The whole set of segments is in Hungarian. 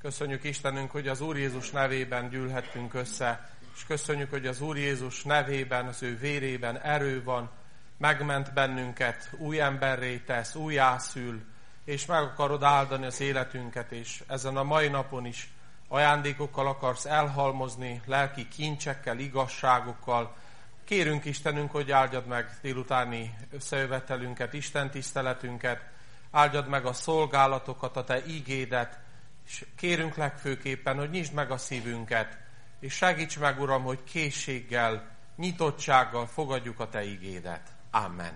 Köszönjük Istenünk, hogy az Úr Jézus nevében gyűlhettünk össze, és köszönjük, hogy az Úr Jézus nevében, az ő vérében erő van, megment bennünket, új emberré tesz, újjászül, és meg akarod áldani az életünket, és ezen a mai napon is ajándékokkal akarsz elhalmozni, lelki kincsekkel, igazságokkal. Kérünk Istenünk, hogy áldjad meg délutáni összejövetelünket, Isten tiszteletünket, áldjad meg a szolgálatokat, a Te igédet, és kérünk legfőképpen, hogy nyisd meg a szívünket, és segíts meg, Uram, hogy készséggel, nyitottsággal fogadjuk a Te igédet. Amen.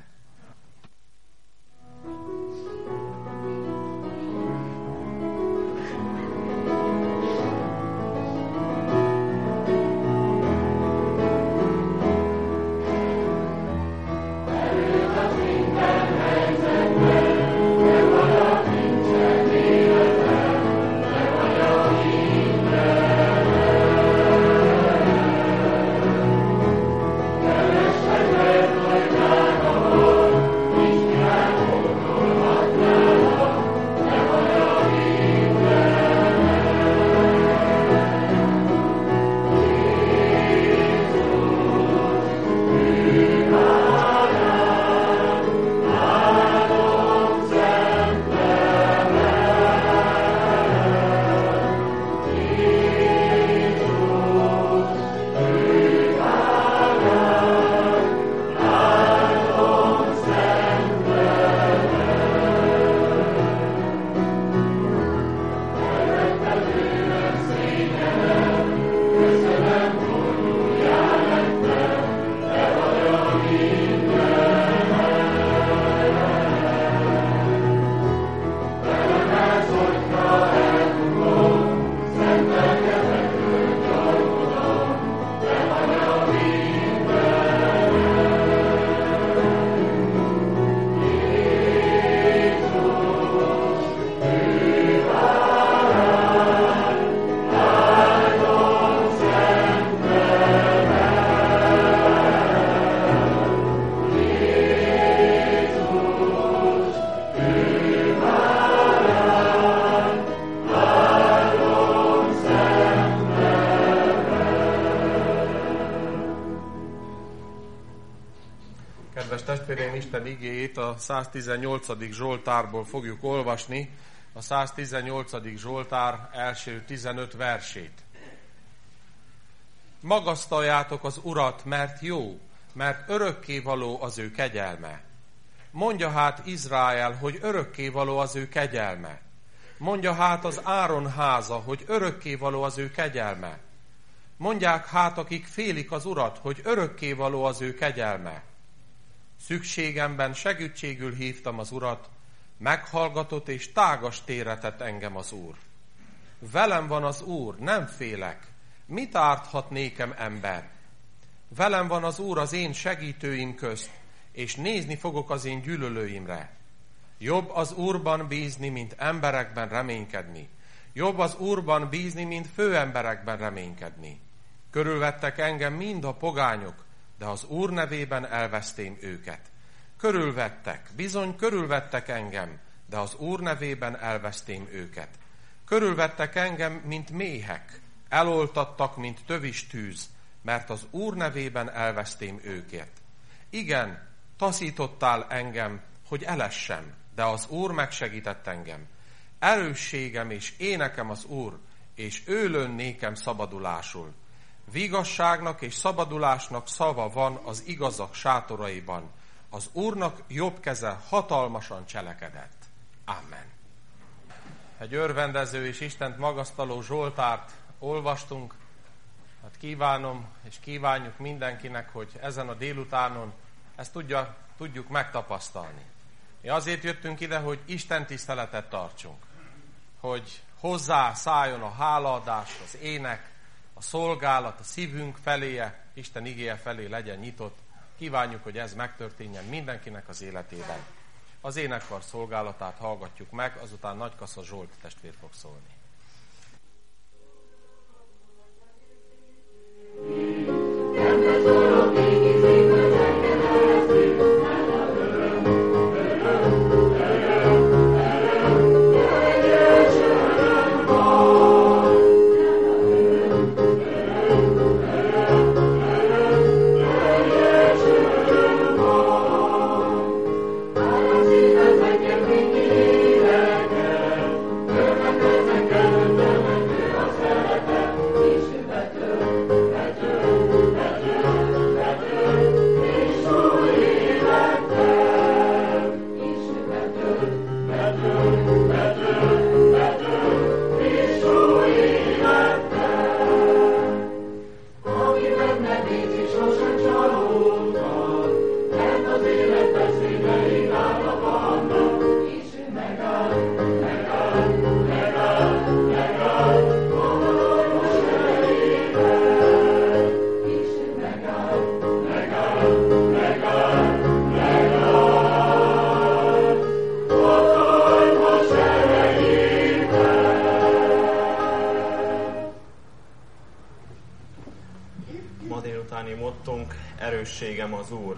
Isten igéjét a 118. Zsoltárból fogjuk olvasni, a 118. Zsoltár első 15 versét. Magasztaljátok az Urat, mert jó, mert örökkévaló az ő kegyelme. Mondja hát Izrael, hogy örökkévaló az ő kegyelme. Mondja hát az Áron háza, hogy örökkévaló az ő kegyelme. Mondják hát, akik félik az Urat, hogy örökkévaló az ő kegyelme. Szükségemben segítségül hívtam az Urat, meghallgatott és tágas térre tett engem az Úr. Velem van az Úr, nem félek, mit árthat nékem ember? Velem van az Úr az én segítőim közt, és nézni fogok az én gyűlölőimre. Jobb az Úrban bízni, mint emberekben reménykedni. Jobb az Úrban bízni, mint főemberekben reménykedni. Körülvettek engem mind a pogányok, de az Úr nevében elvesztém őket. Körülvettek, bizony körülvettek engem, de az Úr nevében elvesztém őket. Körülvettek engem, mint méhek, eloltattak, mint tövis tűz, mert az Úr nevében elvesztém őket. Igen, taszítottál engem, hogy elessem, de az Úr megsegített engem. Erősségem és énekem az Úr, és ő lőn nékem szabadulásul. Vigasságnak és szabadulásnak szava van az igazak sátoraiban. Az Úrnak jobb keze hatalmasan cselekedett. Amen. Egy örvendező és Istent magasztaló Zsoltárt olvastunk. Hát kívánom és kívánjuk mindenkinek, hogy ezen a délutánon ezt tudjuk megtapasztalni. Mi azért jöttünk ide, hogy Isten tiszteletet tartsunk. Hogy hozzá szálljon a hálaadás, az ének, a szolgálat, a szívünk feléje, Isten igéje felé legyen nyitott. Kívánjuk, hogy ez megtörténjen mindenkinek az életében. Az énekkar szolgálatát hallgatjuk meg, azután Nagykassa Zsolt testvér fog szólni. Oh utáni mottónk erősségem az Úr.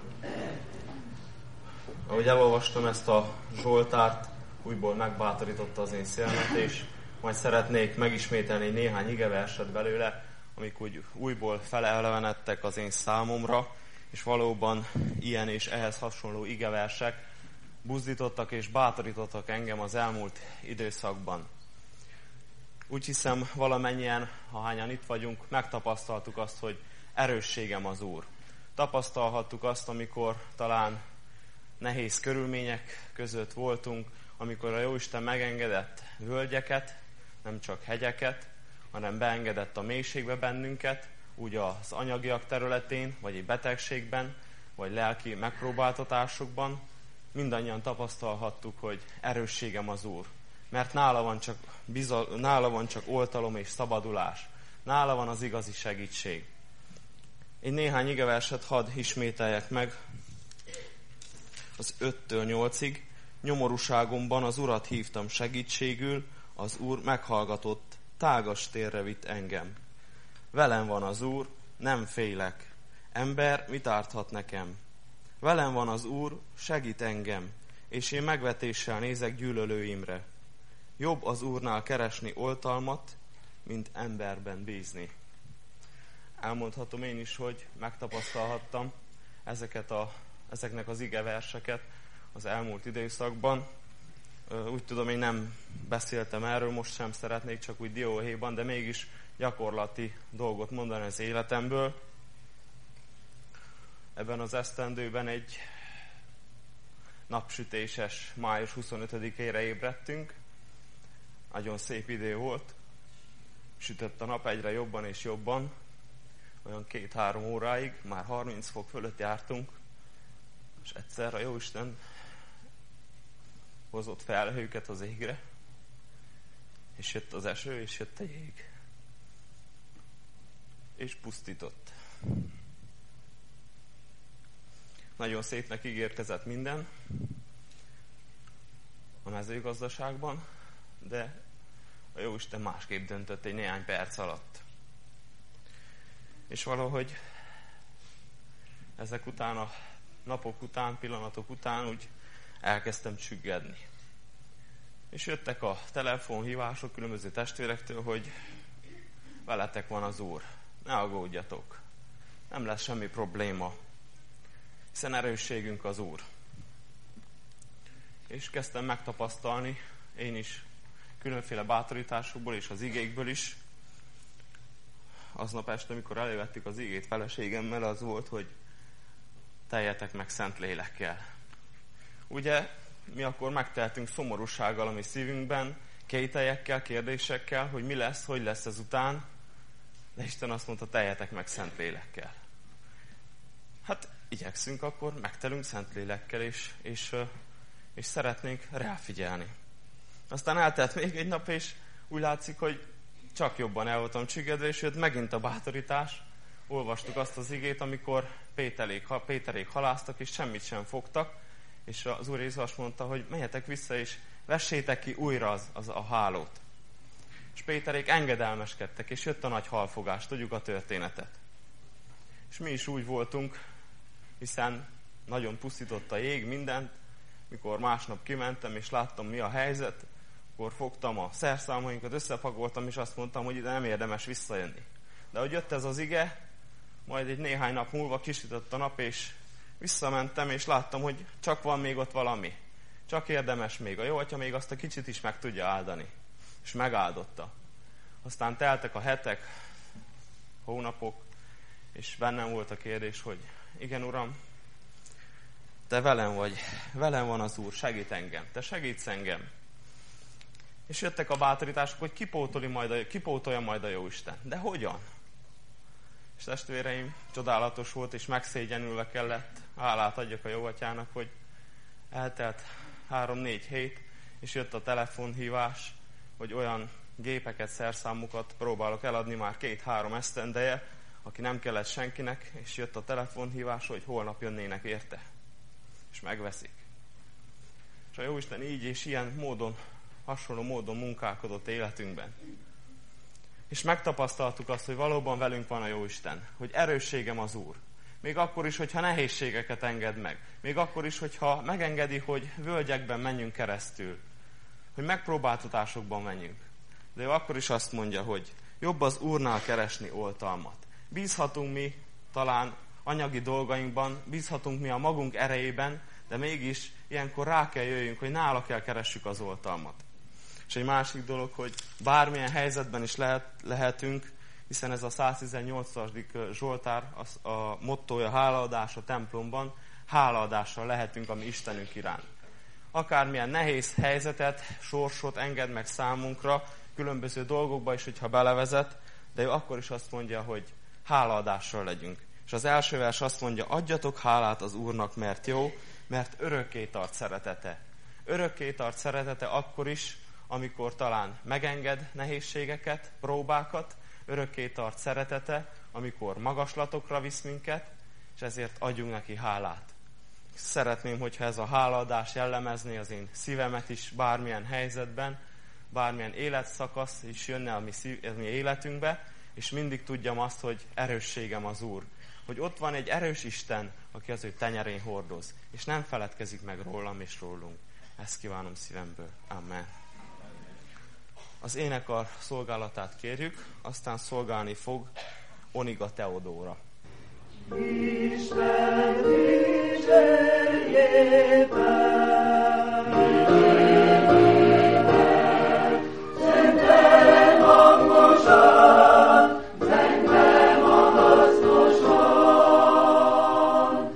Ahogy elolvastam ezt a Zsoltárt, újból megbátorította az én szélmet, és majd szeretnék megismételni néhány igeverset belőle, amik úgy újból felelevenedtek az én számomra, és valóban ilyen és ehhez hasonló igeversek buzdítottak és bátorítottak engem az elmúlt időszakban. Úgy hiszem, valamennyien, ahányan itt vagyunk, megtapasztaltuk azt, hogy erősségem az Úr. Tapasztalhattuk azt, amikor talán nehéz körülmények között voltunk, amikor a Jóisten megengedett völgyeket, nem csak hegyeket, hanem beengedett a mélységbe bennünket, úgy az anyagiak területén, vagy egy betegségben, vagy lelki megpróbáltatásokban. Mindannyian tapasztalhattuk, hogy erősségem az Úr. Mert nála van csak oltalom és szabadulás. Nála van az igazi segítség. Én néhány igeverset hadd ismételjek meg az 5-től 8-ig. Nyomorúságomban az Urat hívtam segítségül, az Úr meghallgatott, tágas térre vitt engem. Velem van az Úr, nem félek. Ember mit árthat nekem? Velem van az Úr, segít engem, és én megvetéssel nézek gyűlölőimre. Jobb az Úrnál keresni oltalmat, mint emberben bízni. Elmondhatom én is, hogy megtapasztalhattam ezeknek az igeverseket az elmúlt időszakban. Úgy tudom, én nem beszéltem erről, most sem szeretnék, csak úgy dióhéjban, de mégis gyakorlati dolgot mondani az életemből. Ebben az esztendőben egy napsütéses május 25-ére ébredtünk. Nagyon szép idő volt. Sütött a nap egyre jobban és jobban. Olyan 2-3 óráig, már 30 fok fölött jártunk. És egyszer a Jóisten hozott felhőket az égre. És jött az eső, és jött a jég. És pusztított. Nagyon szépnek ígérkezett minden a mezőgazdaságban, de a Jóisten másképp döntött egy néhány perc alatt. És valahogy ezek után, a napok után, pillanatok után úgy elkezdtem csüggedni. És jöttek a telefonhívások különböző testvérektől, hogy veletek van az Úr, ne aggódjatok, nem lesz semmi probléma, hiszen erősségünk az Úr. És kezdtem megtapasztalni én is különféle bátorításokból és az igékből is. Aznap este, amikor elővettük az igét feleségemmel, az volt, hogy teljetek meg szent lélekkel. Ugye mi akkor megtehetünk szomorúsággal a mi szívünkben, kételyekkel, kérdésekkel, hogy mi lesz, hogy lesz ez után, de Isten azt mondta, teljetek meg szent lélekkel. Hát igyekszünk akkor, megtelünk szent lélekkel, és szeretnénk ráfigyelni. Aztán eltelt még egy nap, és úgy látszik, hogy csak jobban el voltam csüggedve, és jött megint a bátorítás. Olvastuk azt az igét, amikor Péterék haláztak, és semmit sem fogtak, és az Úr Jézus azt mondta, hogy menjetek vissza, és vessétek ki újra a hálót. És Péterék engedelmeskedtek, és jött a nagy halfogás, tudjuk a történetet. És mi is úgy voltunk, hiszen nagyon pusztított a jég mindent, mikor másnap kimentem, és láttam, mi a helyzet, akkor fogtam a szerszámainkat, összepakoltam, és azt mondtam, hogy ide nem érdemes visszajönni. De hogy jött ez az ige, majd egy néhány nap múlva kisütött a nap, és visszamentem, és láttam, hogy csak van még ott valami. Csak érdemes még. A Jóatya még azt a kicsit is meg tudja áldani. És megáldotta. Aztán teltek a hetek, hónapok, és bennem volt a kérdés, hogy igen, Uram, Te velem vagy, velem van az Úr, segít engem, Te segítsz engem. És jöttek a bátorítások, hogy kipótolja majd a Jóisten. De hogyan? És testvéreim, csodálatos volt, és megszégyenülve kellett hálát adjak a Jóatyának, hogy eltelt 3-4 hét, és jött a telefonhívás, hogy olyan gépeket, szerszámokat próbálok eladni már 2-3 esztendeje, aki nem kellett senkinek, és jött a telefonhívás, hogy holnap jönnének érte. És megveszik. És a Jóisten így és ilyen módon, hasonló módon munkálkodott életünkben. És megtapasztaltuk azt, hogy valóban velünk van a Jóisten, hogy erősségem az Úr. Még akkor is, hogyha nehézségeket enged meg. Még akkor is, hogyha megengedi, hogy völgyekben menjünk keresztül. Hogy megpróbáltatásokban menjünk. De ő akkor is azt mondja, hogy jobb az Úrnál keresni oltalmat. Bízhatunk mi talán anyagi dolgainkban, bízhatunk mi a magunk erejében, de mégis ilyenkor rá kell jöjjünk, hogy nála kell keressük az oltalmat. És egy másik dolog, hogy bármilyen helyzetben is lehetünk, hiszen ez a 118. Zsoltár, a mottója hálaadás a templomban, hálaadással lehetünk a mi Istenünk iránt. Akármilyen nehéz helyzetet, sorsot enged meg számunkra, különböző dolgokba is, hogyha belevezet, de ő akkor is azt mondja, hogy hálaadással legyünk. És az első vers azt mondja, adjatok hálát az Úrnak, mert jó, mert örökké tart szeretete. Örökké tart szeretete akkor is, amikor talán megenged nehézségeket, próbákat, örökké tart szeretete, amikor magaslatokra visz minket, és ezért adjunk neki hálát. Szeretném, hogyha ez a hálaadás jellemezné az én szívemet is bármilyen helyzetben, bármilyen életszakasz is jönne a mi életünkbe, és mindig tudjam azt, hogy erősségem az Úr. Hogy ott van egy erős Isten, aki az ő tenyerén hordoz, és nem feledkezik meg rólam és rólunk. Ezt kívánom szívemből. Amen. Az énekar szolgálatát kérjük, aztán szolgálni fog Oniga Teodóra. Isten szenten hangosan, zengve magasztosan,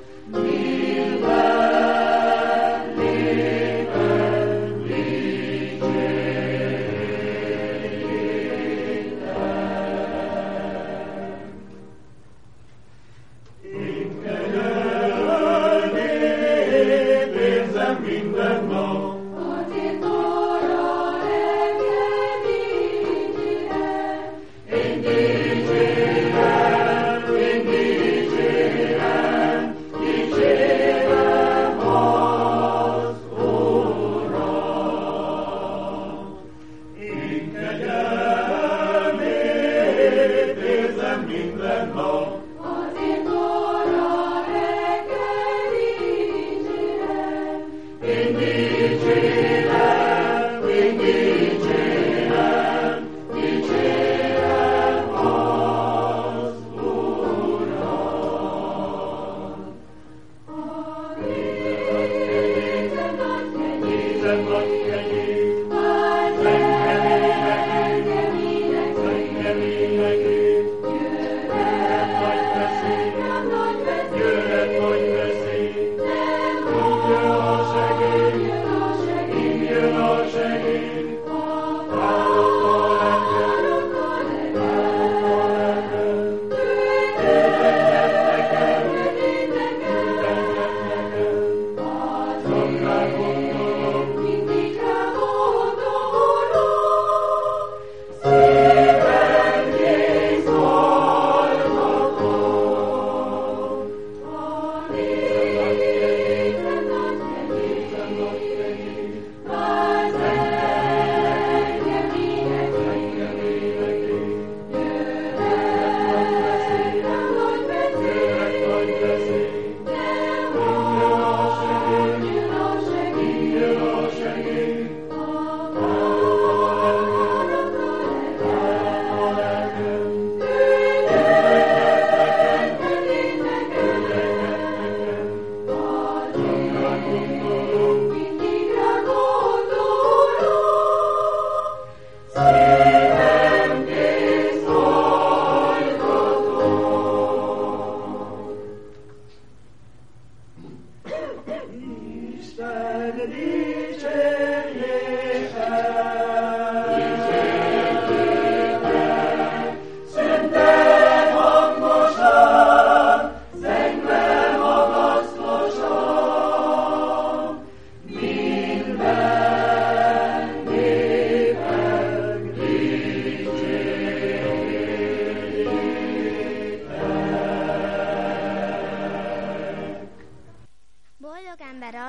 nyilván lében minden nap.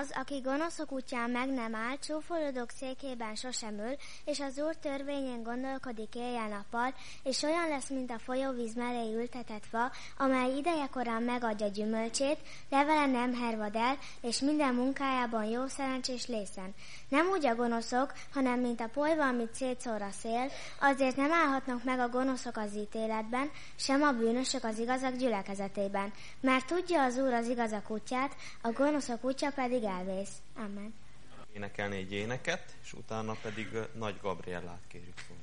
az, aki gonoszok útján meg nem áll, csúfolódók székében sosem ül, és az Úr törvényén gondolkodik éjjel-nappal, és olyan lesz, mint a folyóvíz mellé ültetett fa, amely idejekorán megadja gyümölcsét, levele nem hervad el, és minden munkájában jó szerencsés lészen. Nem úgy a gonoszok, hanem mint a polyva, amit szétszór a szél, azért nem állhatnak meg a gonoszok az ítéletben, sem a bűnösök az igazak gyülekezetében. Mert tudja az Úr az igazak útját, a gonoszok útja pedig elvész. Amen. Énekelni egy éneket, és utána pedig Nagy Gabriellát kérjük szólni.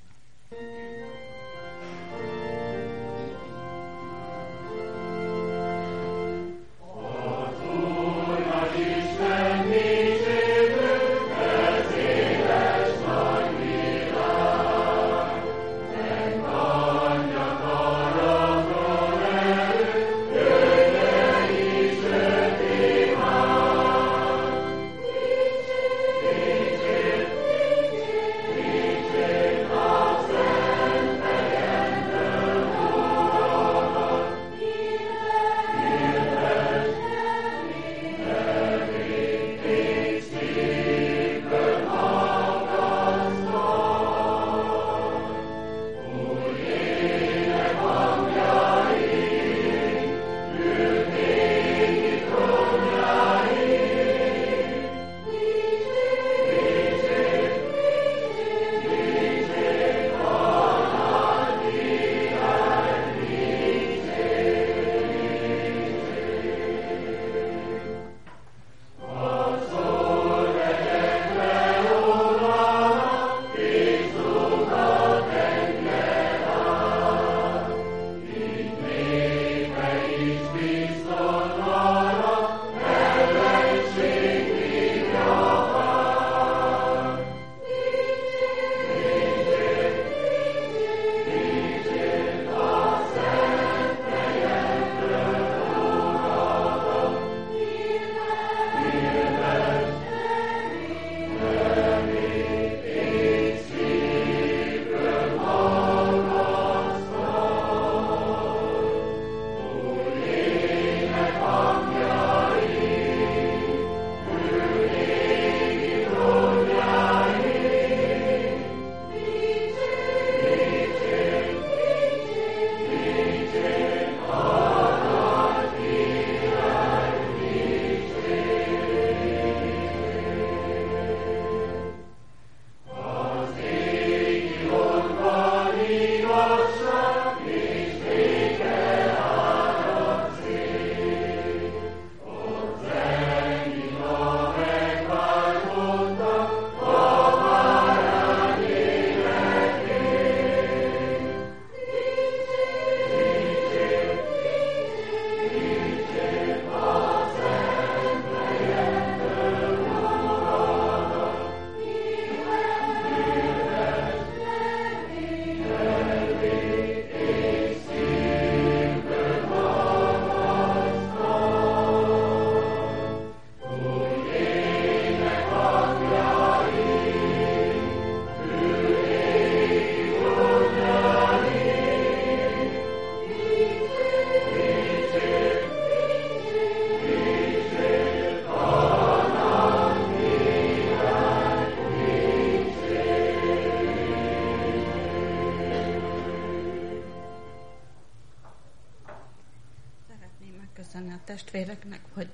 Testvéreknek, hogy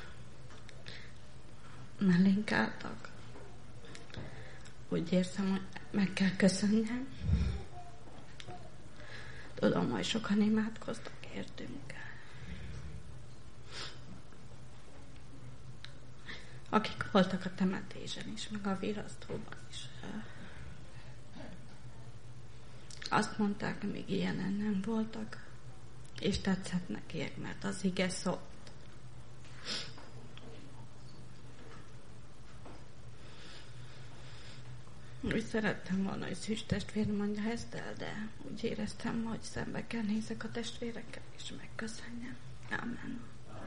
mellénk álltak. Úgy érzem, hogy meg kell köszönjem. Tudom, hogy sokan imádkoztak értünk. Akik voltak a temetésen is, meg a virasztóban is. Azt mondták, még ilyenen nem voltak. És tetszett nekiek, mert az ige szólt. Úgy szerettem volna, hogy Szűz testvér mondja ezt el, de úgy éreztem, hogy szembe kell nézek a testvérekkel, és megköszönjem. Amen.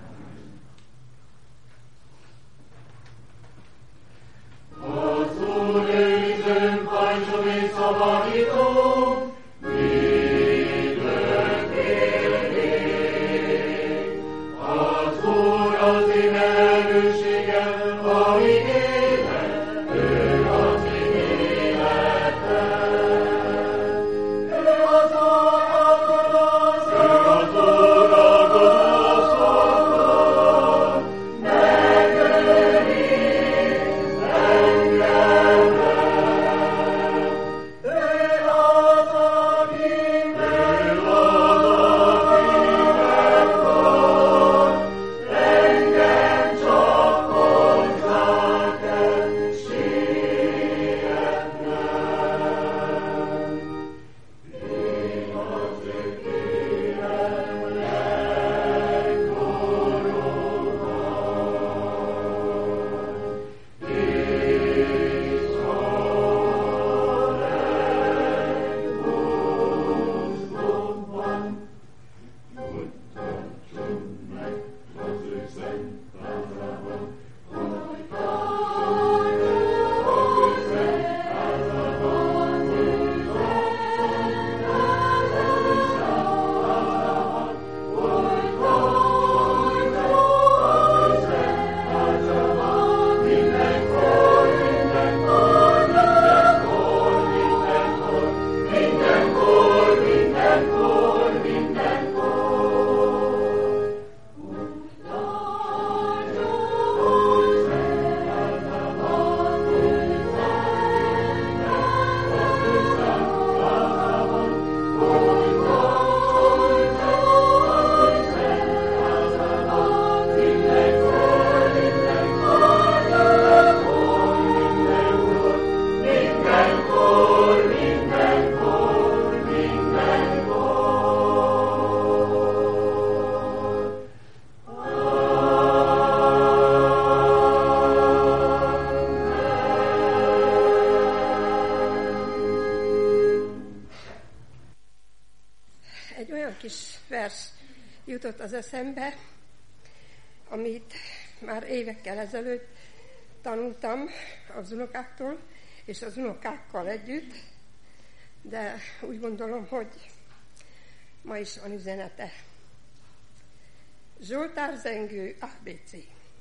Az Úr őrizőnk, hajtson és szabadítunk, az Úr az én erősségem, egy olyan kis vers jutott az eszembe, amit már évekkel ezelőtt tanultam az unokáktól, és az unokákkal együtt, de úgy gondolom, hogy ma is van üzenete. Zsoltár zengő ABC.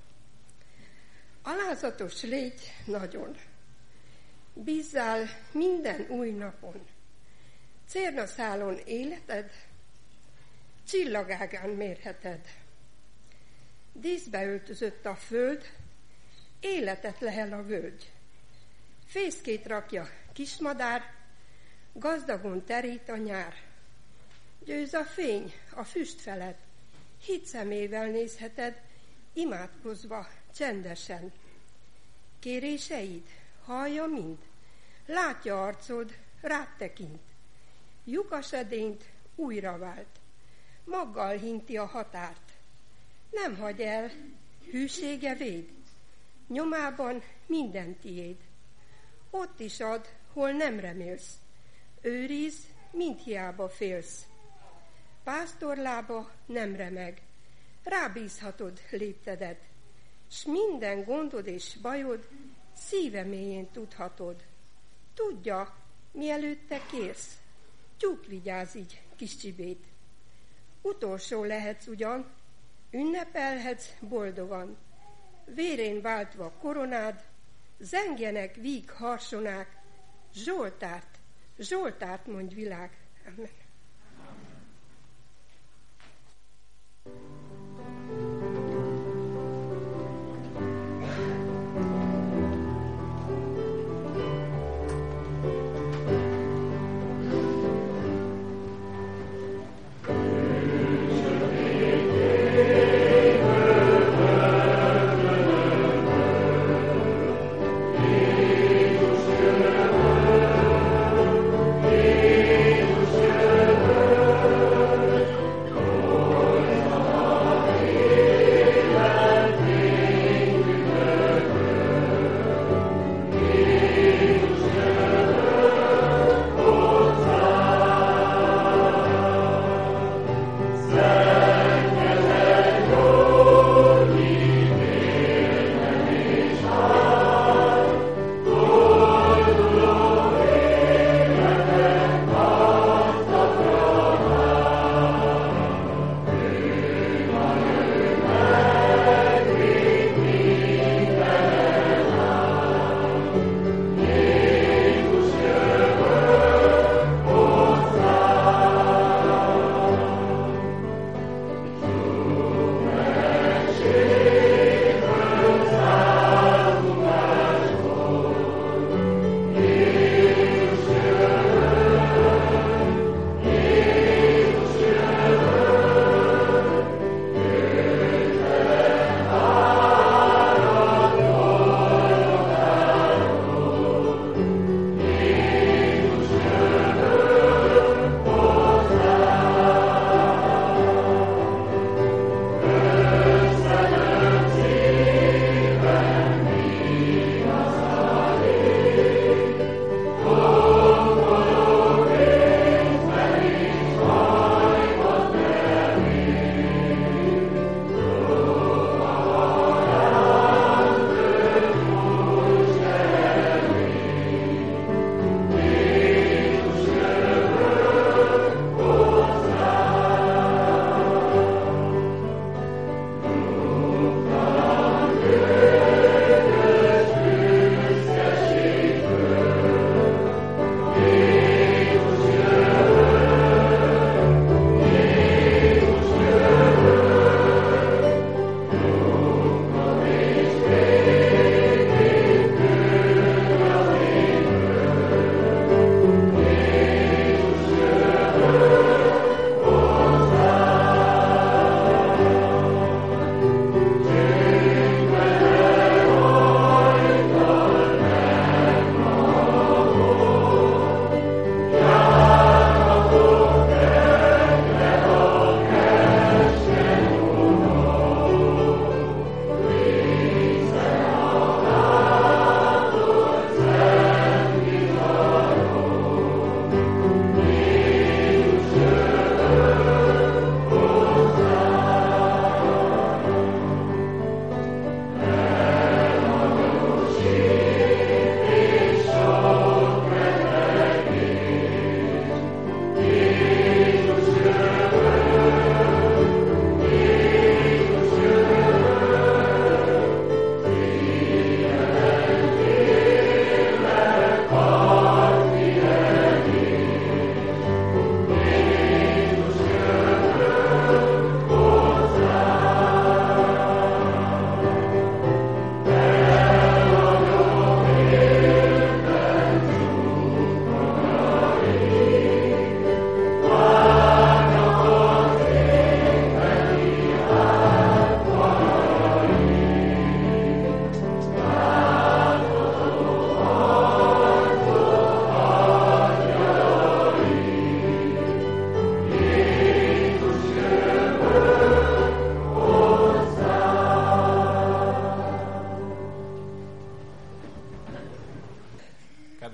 Alázatos légy nagyon, bízzál minden új napon, cérnaszálon életed, csillagágán mérheted. Díszbe öltözött a föld, életet lehel a völgy. Fészkét rakja kismadár, gazdagon terít a nyár. Győz a fény a füst felett, hit szemével nézheted, imádkozva csendesen. Kéréseid hallja mind, látja arcod, rád tekint. Lyukas edényt újra vált, maggal hinti a határt. Nem hagy el, hűsége véd, nyomában minden tiéd. Ott is ad, hol nem remélsz, őriz, mint hiába félsz. Pásztorlába nem remeg, rábízhatod léptedet, s minden gondod és bajod szíve mélyén tudhatod. Tudja, mielőtt te kérsz, tyúk vigyáz így kis csibét. Utolsó lehetsz ugyan, ünnepelhetsz boldogan, vérén váltva koronád, zengjenek víg harsonák, Zsoltárt, Zsoltárt mondj világ. Amen.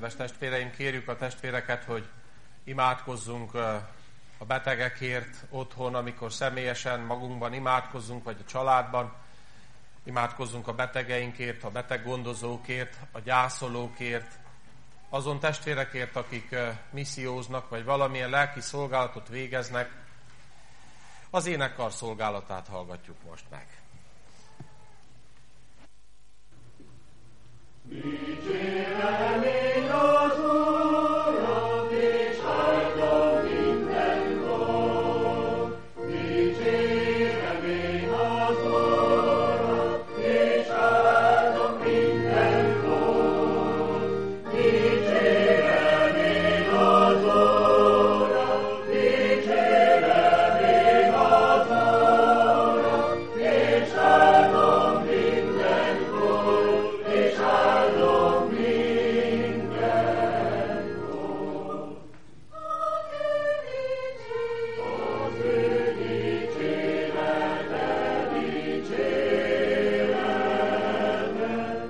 Kedves testvéreim, kérjük a testvéreket, hogy imádkozzunk a betegekért otthon, amikor személyesen magunkban imádkozzunk, vagy a családban. Imádkozzunk a betegeinkért, a beteggondozókért, a gyászolókért, azon testvérekért, akik misszióznak, vagy valamilyen lelki szolgálatot végeznek. Az énekkar szolgálatát hallgatjuk most meg. Dicsérelmény az Urat, és áldom mindenkor. Dicsérelmény az Urat, és áldom mindenkor. Dicsérelmény az Urat, dicsérelmény az Urat, és áldom mindenkor, és áldom mindenkor. Az ő dicsérete, dicséretet,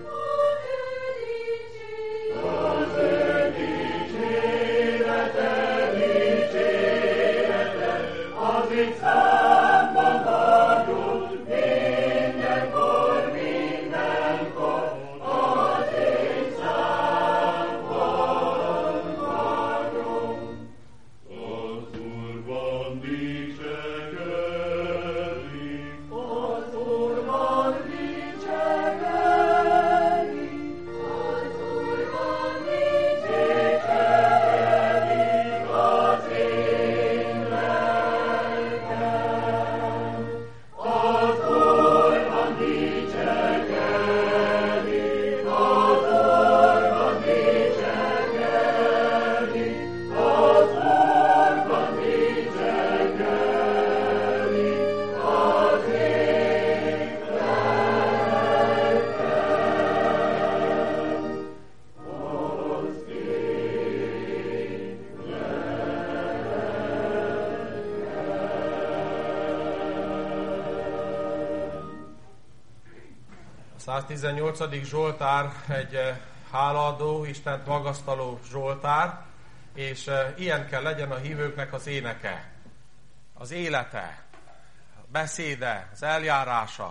az ő dicsérete, dicséretet, az itt számban tartó mindenkor, mindenkor, az én számban tartó. Az Úrban dicsekedik, az Úrban dicsekedik, az Úrban dicsekedik az én lelkem. Az Úrban dicsekedik, az Úrban dicsekedik, az Úrban dicsekedik az én lelkem. Az én A 118. Zsoltár egy hálaadó, Istent magasztaló zsoltár, és ilyen kell legyen a hívőknek az éneke, az élete, a beszéde, az eljárása.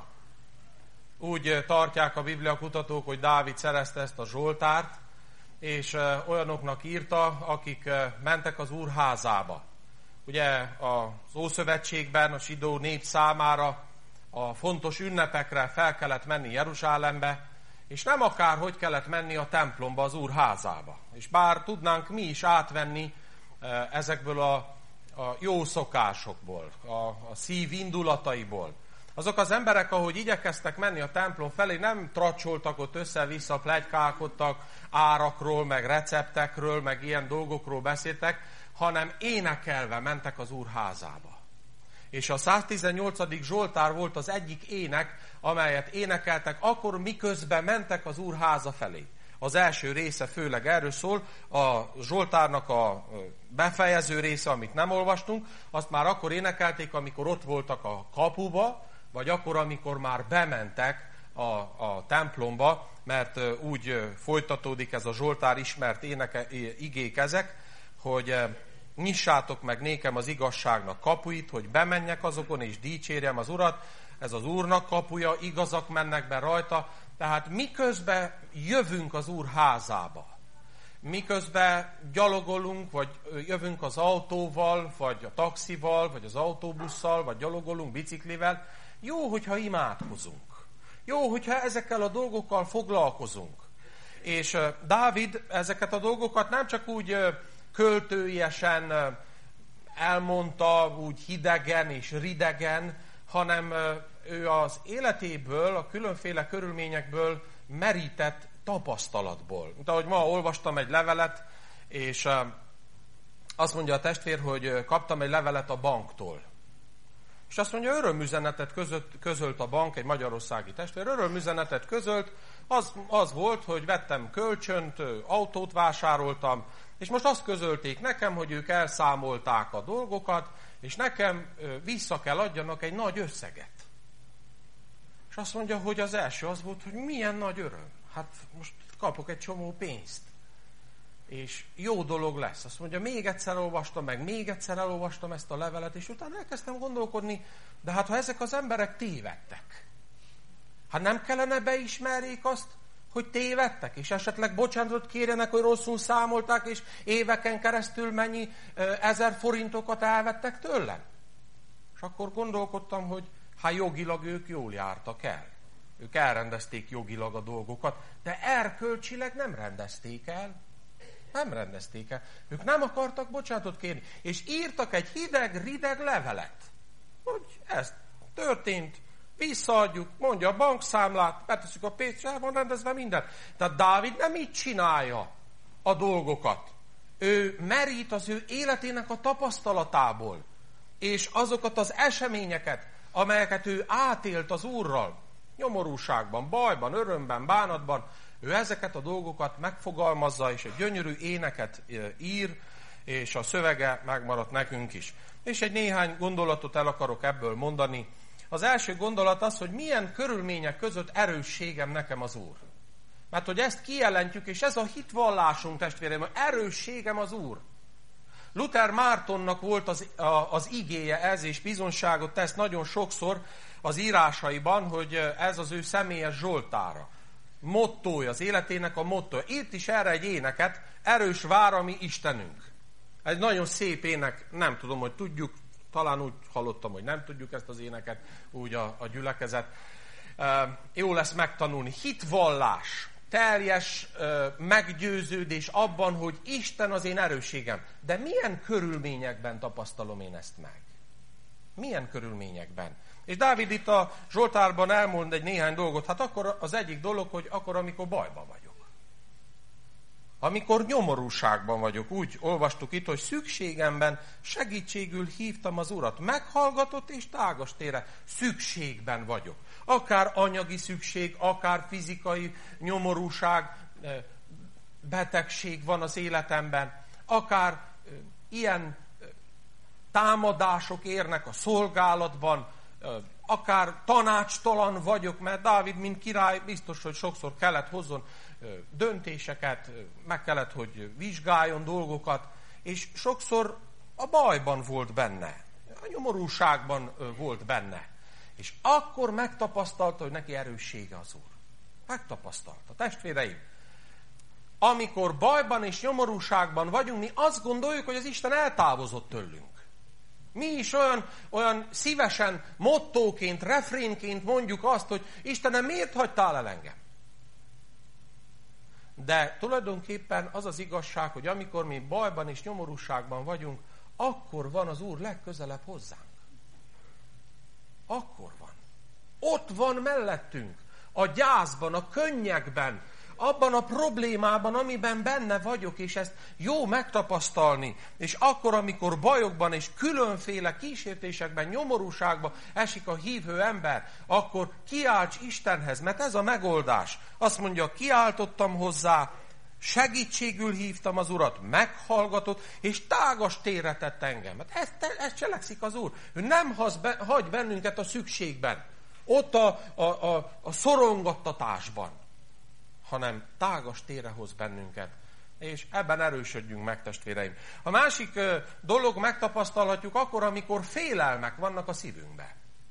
Úgy tartják a bibliakutatók, hogy Dávid szerezte ezt a zsoltárt, és olyanoknak írta, akik mentek az Úr házába. Ugye az Ószövetségben a zsidó nép számára a fontos ünnepekre fel kellett menni Jeruzsálembe, és nem akárhogy kellett menni a templomba, az Úr házába. És bár tudnánk mi is átvenni ezekből a jó szokásokból, a szív indulataiból. Azok az emberek, ahogy igyekeztek menni a templom felé, nem tracsoltak ott össze-vissza, pletykálkodtak árakról, meg receptekről, meg ilyen dolgokról beszéltek, hanem énekelve mentek az Úr házába. És a 118. Zsoltár volt az egyik ének, amelyet énekeltek akkor, miközben mentek az Úr háza felé. Az első része főleg erről szól, a Zsoltárnak a befejező része, amit nem olvastunk, azt már akkor énekelték, amikor ott voltak a kapuba, vagy akkor, amikor már bementek a templomba, mert úgy folytatódik ez a Zsoltár ismert igék ezek, hogy nyissátok meg nékem az igazságnak kapuit, hogy bemenjek azokon, és dicsérjem az Urat. Ez az Úrnak kapuja, igazak mennek be rajta. Tehát miközben jövünk az Úr házába, miközben gyalogolunk, vagy jövünk az autóval, vagy a taxival, vagy az autóbusszal, vagy gyalogolunk biciklivel, jó, hogyha imádkozunk. Jó, hogyha ezekkel a dolgokkal foglalkozunk. És Dávid ezeket a dolgokat nem csak úgy költőiesen elmondta, úgy hidegen és ridegen, hanem ő az életéből, a különféle körülményekből merített tapasztalatból. Mint ahogy ma olvastam egy levelet, és azt mondja a testvér, hogy kaptam egy levelet a banktól. És azt mondja, örömüzenetet közölt a bank, egy magyarországi testvér, örömüzenetet közölt, az volt, hogy vettem kölcsönt, autót vásároltam, és most azt közölték nekem, hogy ők elszámolták a dolgokat, és nekem vissza kell adjanak egy nagy összeget. És azt mondja, hogy az első az volt, hogy milyen nagy öröm. Hát most kapok egy csomó pénzt. és jó dolog lesz. Azt mondja, még egyszer olvastam meg, még egyszer elolvastam ezt a levelet, és utána elkezdtem gondolkodni, de hát ha ezek az emberek tévedtek, hát nem kellene beismerjék azt, hogy tévedtek, és esetleg bocsánatot kérjenek, hogy rosszul számolták, és éveken keresztül mennyi 1000 forintokat elvettek tőlem? És akkor gondolkodtam, hogy hát jogilag ők jól jártak el. Ők elrendezték jogilag a dolgokat, de erkölcsileg nem rendezték el. Nem rendezték el. Ők nem akartak bocsánatot kérni. És írtak egy hideg-rideg levelet, hogy ez történt, visszaadjuk, mondja a bankszámlát, beteszük a pénzt, el van rendezve minden. Tehát Dávid nem így csinálja a dolgokat. Ő merít az ő életének a tapasztalatából, és azokat az eseményeket, amelyeket ő átélt az Úrral, nyomorúságban, bajban, örömben, bánatban, ő ezeket a dolgokat megfogalmazza, és egy gyönyörű éneket ír, és a szövege megmaradt nekünk is. És egy néhány gondolatot el akarok ebből mondani. Az első gondolat az, hogy milyen körülmények között erősségem nekem az Úr. Mert hogy ezt kijelentjük, és ez a hitvallásunk, testvéreim, hogy erősségem az Úr. Luther Mártonnak volt az igéje ez, és bizonságot tesz nagyon sokszor az írásaiban, hogy ez az ő személyes zsoltára. Mottója, az életének a mottója. Írt is erre egy éneket, erős vár a mi Istenünk. Egy nagyon szép ének, nem tudom, hogy tudjuk, talán úgy hallottam, hogy nem tudjuk ezt az éneket, úgy a gyülekezet. Jó lesz megtanulni. Hitvallás, teljes meggyőződés abban, hogy Isten az én erősségem. De milyen körülményekben tapasztalom én ezt meg? Milyen körülményekben? És Dávid itt a Zsoltárban elmond egy néhány dolgot. Hát akkor az egyik dolog, hogy akkor, amikor bajban vagyok. Amikor nyomorúságban vagyok, úgy olvastuk itt, hogy szükségemben segítségül hívtam az Urat. Meghallgatott és tágas tére szükségben vagyok. Akár anyagi szükség, akár fizikai nyomorúság, betegség van az életemben, akár ilyen támadások érnek a szolgálatban, akár tanácstalan vagyok, mert Dávid, mint király, biztos, hogy sokszor kellett hozzon döntéseket, meg kellett, hogy vizsgáljon dolgokat, és sokszor a bajban volt benne, a nyomorúságban volt benne. És akkor megtapasztalta, hogy neki erőssége az Úr. Megtapasztalta. Testvéreim, amikor bajban és nyomorúságban vagyunk, mi azt gondoljuk, hogy az Isten eltávozott tőlünk. Mi is olyan szívesen mottóként, refrénként mondjuk azt, hogy Istenem, miért hagytál el engem? De tulajdonképpen az az igazság, hogy amikor mi bajban és nyomorúságban vagyunk, akkor van az Úr legközelebb hozzánk. Akkor van. Ott van mellettünk, a gyászban, a könnyekben, abban a problémában, amiben benne vagyok, és ezt jó megtapasztalni. És akkor, amikor bajokban és különféle kísértésekben, nyomorúságban esik a hívő ember, akkor kiálts Istenhez, mert ez a megoldás. Azt mondja, kiáltottam hozzá, segítségül hívtam az Urat, meghallgatott, és tágas térre tett engem. Ezt cselekszik az Úr. Ő nem hagy bennünket a szükségben, ott a szorongattatásban, hanem tágas térre hoz bennünket. És ebben erősödjünk meg, testvéreim. A másik dolog megtapasztalhatjuk akkor, amikor félelmek vannak a szívünkben.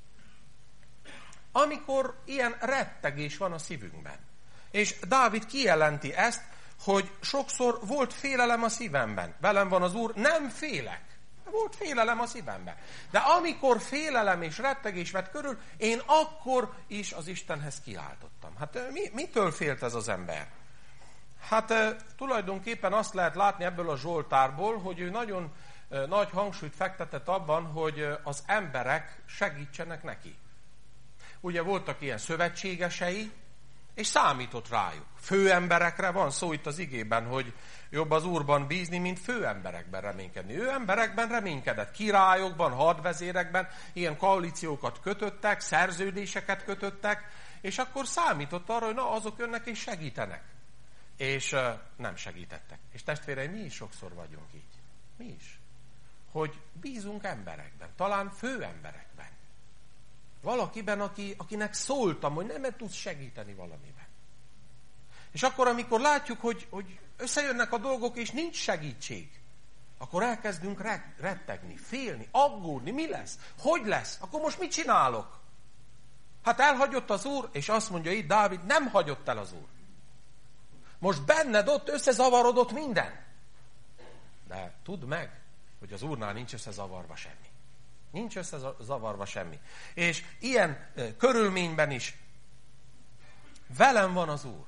Amikor ilyen rettegés van a szívünkben. És Dávid kijelenti ezt, hogy sokszor volt félelem a szívemben. Velem van az Úr, nem félek. Volt félelem a szívemben. De amikor félelem és rettegés vett körül, én akkor is az Istenhez kiáltottam. Hát mitől félt ez az ember? Hát tulajdonképpen azt lehet látni ebből a Zsoltárból, hogy ő nagyon nagy hangsúlyt fektetett abban, hogy az emberek segítsenek neki. Ugye voltak ilyen szövetségesei, és számított rájuk. Főemberekre van szó itt az igében, hogy jobb az Úrban bízni, mint főemberekben reménykedni. Ő emberekben reménykedett, királyokban, hadvezérekben, ilyen koalíciókat kötöttek, szerződéseket kötöttek, és akkor számított arra, hogy na, azok jönnek és segítenek. És nem segítettek. És testvéreim, mi is sokszor vagyunk így. Mi is. Hogy bízunk emberekben, talán főemberekben. Valakiben, akinek szóltam, hogy nem tudsz segíteni valamiben. És akkor, amikor látjuk, hogy összejönnek a dolgok, és nincs segítség, akkor elkezdünk rettegni, félni, aggódni. Mi lesz? Hogy lesz? Akkor most mit csinálok? Hát elhagyott az Úr, és azt mondja itt Dávid, nem hagyott el az Úr. Most benned ott összezavarodott minden. De tudd meg, hogy az Úrnál nincs összezavarva semmi. Nincs összezavarva semmi. És ilyen körülményben is velem van az Úr.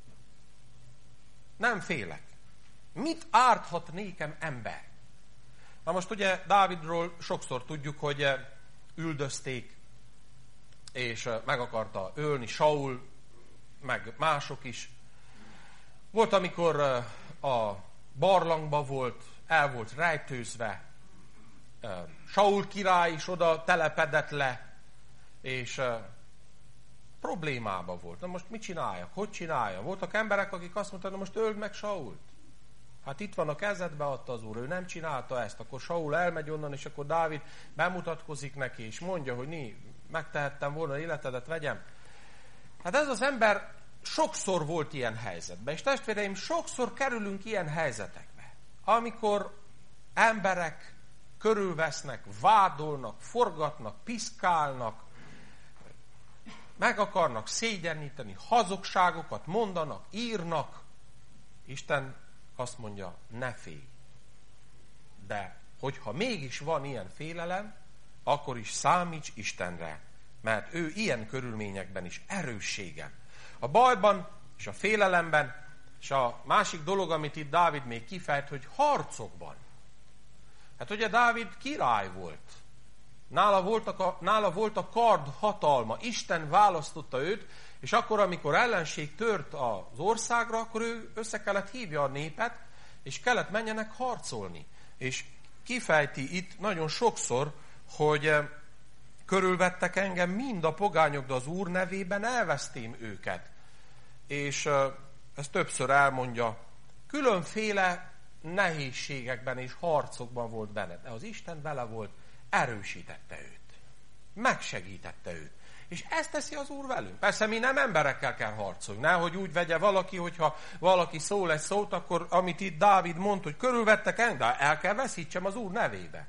Nem félek. Mit árthat nékem ember? Na most ugye Dávidról sokszor tudjuk, hogy üldözték, és meg akarta ölni Saul, meg mások is. Volt, amikor a barlangba volt, el volt rejtőzve, Saul király is oda telepedett le, és problémába volt. Na most mit csináljak? Hogy csináljam? Voltak emberek, akik azt mondták, na most öld meg Sault. Hát itt van a kezedbe, adta az Úr, ő nem csinálta ezt. Akkor Saul elmegy onnan, és akkor Dávid bemutatkozik neki, és mondja, hogy megtehettem volna életedet, vegyem. Hát ez az ember sokszor volt ilyen helyzetben, és testvéreim, sokszor kerülünk ilyen helyzetekbe, amikor emberek körülvesznek, vádolnak, forgatnak, piszkálnak, meg akarnak szégyeníteni, hazugságokat mondanak, írnak. Isten azt mondja, ne félj. De hogyha mégis van ilyen félelem, akkor is számíts Istenre, mert ő ilyen körülményekben is erősségem. A bajban és a félelemben, és a másik dolog, amit itt Dávid még kifejt, hogy harcokban. Hát ugye Dávid király volt. Nála volt a kard hatalma. Isten választotta őt, és akkor, amikor ellenség tört az országra, akkor ő össze kellett hívja a népet, és kellett menjenek harcolni. És kifejti itt nagyon sokszor, hogy körülvettek engem mind a pogányok, de az Úr nevében elvesztém őket. És ezt többször elmondja, különféle nehézségekben és harcokban volt benne, de az Isten vele volt, erősítette őt, megsegítette őt. És ezt teszi az Úr velünk. Persze mi nem emberekkel kell harcolni, nehogy úgy vegye valaki, hogyha valaki szól egy szót, akkor amit itt Dávid mond, hogy körülvettek engem, de el kell veszítsem az Úr nevébe.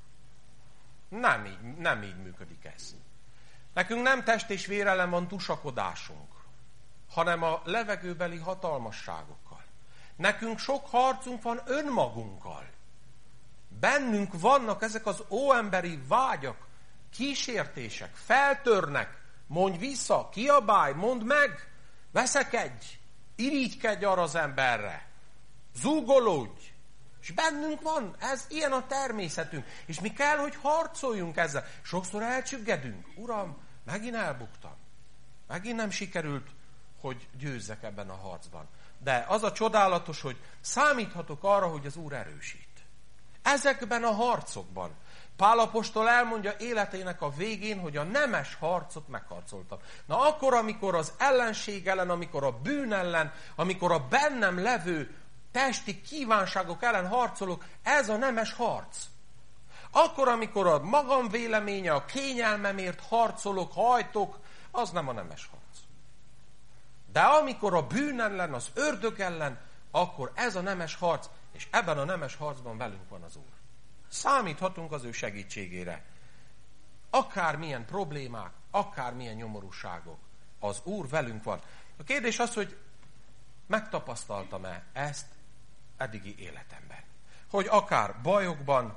Nem így működik ez. Nekünk nem test és vérelem van tusakodásunk, hanem a levegőbeli hatalmasságokkal. Nekünk sok harcunk van önmagunkkal. Bennünk vannak ezek az óemberi vágyak, kísértések, feltörnek, mondj vissza, kiabálj, mondd meg, veszekedj, irigykedj arra az emberre, zúgolódj. És bennünk van, ez ilyen a természetünk. És mi kell, hogy harcoljunk ezzel. Sokszor elcsüggedünk. Uram, megint elbuktam. Megint nem sikerült, hogy győzzek ebben a harcban. De az a csodálatos, hogy számíthatok arra, hogy az Úr erősít. Ezekben a harcokban. Pál apostol elmondja életének a végén, hogy a nemes harcot megharcoltam. Na akkor, amikor az ellenség ellen, amikor a bűn ellen, amikor a bennem levő testi kívánságok ellen harcolok, ez a nemes harc. Akkor, amikor a magam véleménye, a kényelmemért harcolok, hajtok, az nem a nemes harc. De amikor a bűn ellen, az ördög ellen, akkor ez a nemes harc, és ebben a nemes harcban velünk van az Úr. Számíthatunk az ő segítségére. Akármilyen problémák, akármilyen nyomorúságok, az Úr velünk van. A kérdés az, hogy megtapasztaltam-e ezt eddigi életemben. Hogy akár bajokban,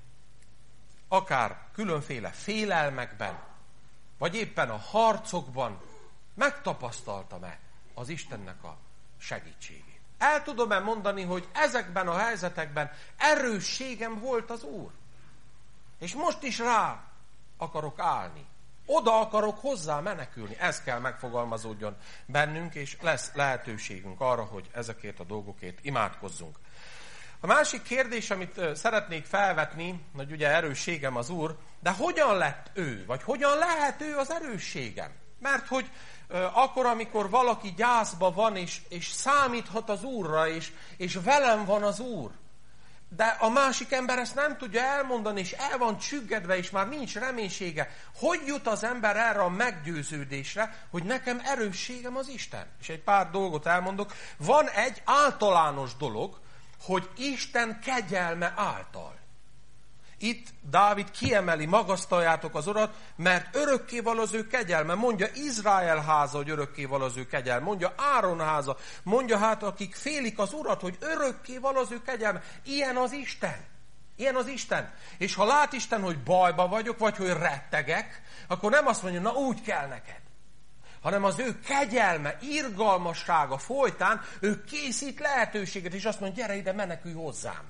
akár különféle félelmekben, vagy éppen a harcokban megtapasztaltam-e az Istennek a segítségét. El tudom-e mondani, hogy ezekben a helyzetekben erősségem volt az Úr. És most is rá akarok állni. Oda akarok hozzá menekülni. Ez kell megfogalmazódjon bennünk, és lesz lehetőségünk arra, hogy ezekért a dolgokért imádkozzunk. A másik kérdés, amit szeretnék felvetni, hogy ugye erősségem az Úr, de hogyan lett ő, vagy hogyan lehet ő az erősségem? Mert hogy akkor, amikor valaki gyászba van, és számíthat az Úrra, és velem van az Úr, de a másik ember ezt nem tudja elmondani, és el van csüggedve, és már nincs reménysége. Hogy jut az ember erre a meggyőződésre, hogy nekem erősségem az Isten? És egy pár dolgot elmondok. Van egy általános dolog, hogy Isten kegyelme által. Itt Dávid kiemeli, magasztaljátok az Urat, mert örökkévaló az ő kegyelme. Mondja Izrael háza, hogy örökkévaló az ő kegyelme. Mondja Áron háza. Mondja hát, akik félik az Urat, hogy örökkévaló az ő kegyelme. Ilyen az Isten. Ilyen az Isten. És ha lát Isten, hogy bajba vagyok, vagy hogy rettegek, akkor nem azt mondja, na úgy kell neked. Hanem az ő kegyelme, irgalmassága folytán ő készít lehetőséget, és azt mondja, gyere ide, menekülj hozzám.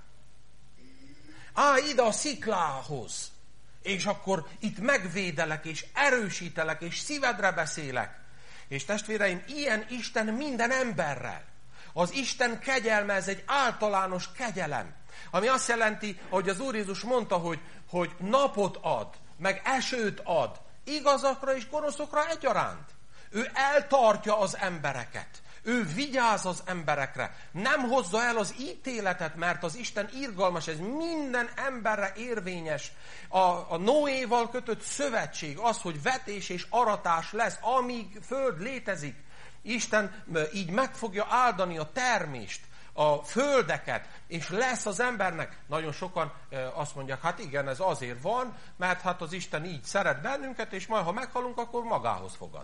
Állj ide a sziklához, és akkor itt megvédelek, és erősítelek, és szívedre beszélek. És testvéreim, ilyen Isten minden emberrel. Az Isten kegyelme, ez egy általános kegyelem. Ami azt jelenti, hogy az Úr Jézus mondta, hogy napot ad, meg esőt ad, igazakra és gonoszokra egyaránt. Ő eltartja az embereket. Ő vigyáz az emberekre. Nem hozza el az ítéletet, mert az Isten irgalmas, ez minden emberre érvényes. A Noéval kötött szövetség az, hogy vetés és aratás lesz, amíg föld létezik. Isten így meg fogja áldani a termést, a földeket, és lesz az embernek. Nagyon sokan azt mondják, hát igen, ez azért van, mert hát az Isten így szeret bennünket, és majd ha meghalunk, akkor magához fogad.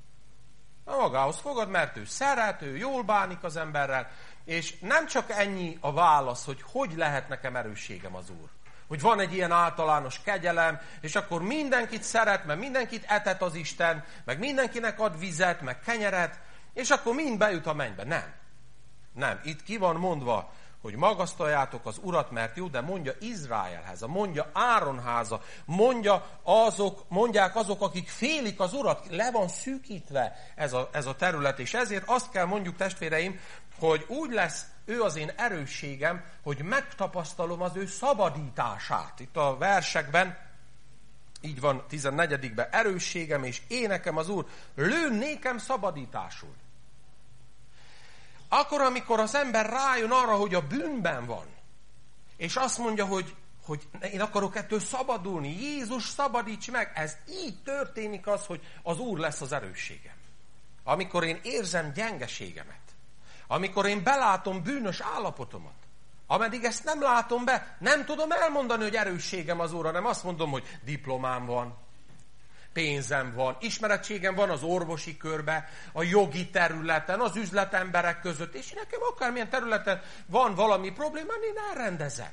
Magához fogad, mert ő szeret, ő jól bánik az emberrel, és nem csak ennyi a válasz, hogy lehet nekem erősségem az Úr. Hogy van egy ilyen általános kegyelem, és akkor mindenkit szeret, mert mindenkit etet az Isten, meg mindenkinek ad vizet, meg kenyeret, és akkor mind bejut a mennybe. Nem. Nem. Itt ki van mondva, hogy magasztaljátok az Urat, mert jó, de mondja Izrael háza, mondja Áron háza, mondják azok, akik félik az Urat, le van szűkítve ez a terület, és ezért azt kell mondjuk, testvéreim, hogy úgy lesz ő az én erősségem, hogy megtapasztalom az ő szabadítását. Itt a versekben, így van 14-ben, erősségem és énekem az Úr, lőn nékem szabadításul. Akkor, amikor az ember rájön arra, hogy a bűnben van, és azt mondja, hogy én akarok ettől szabadulni, Jézus szabadíts meg, ez így történik az, hogy az Úr lesz az erősségem. Amikor én érzem gyengeségemet, amikor én belátom bűnös állapotomat, ameddig ezt nem látom be, nem tudom elmondani, hogy erősségem az Úr, hanem azt mondom, hogy diplomám van, pénzem van, ismerettségem van az orvosi körbe, a jogi területen, az üzletemberek között, és nekem akármilyen területen van valami probléma, én elrendezem.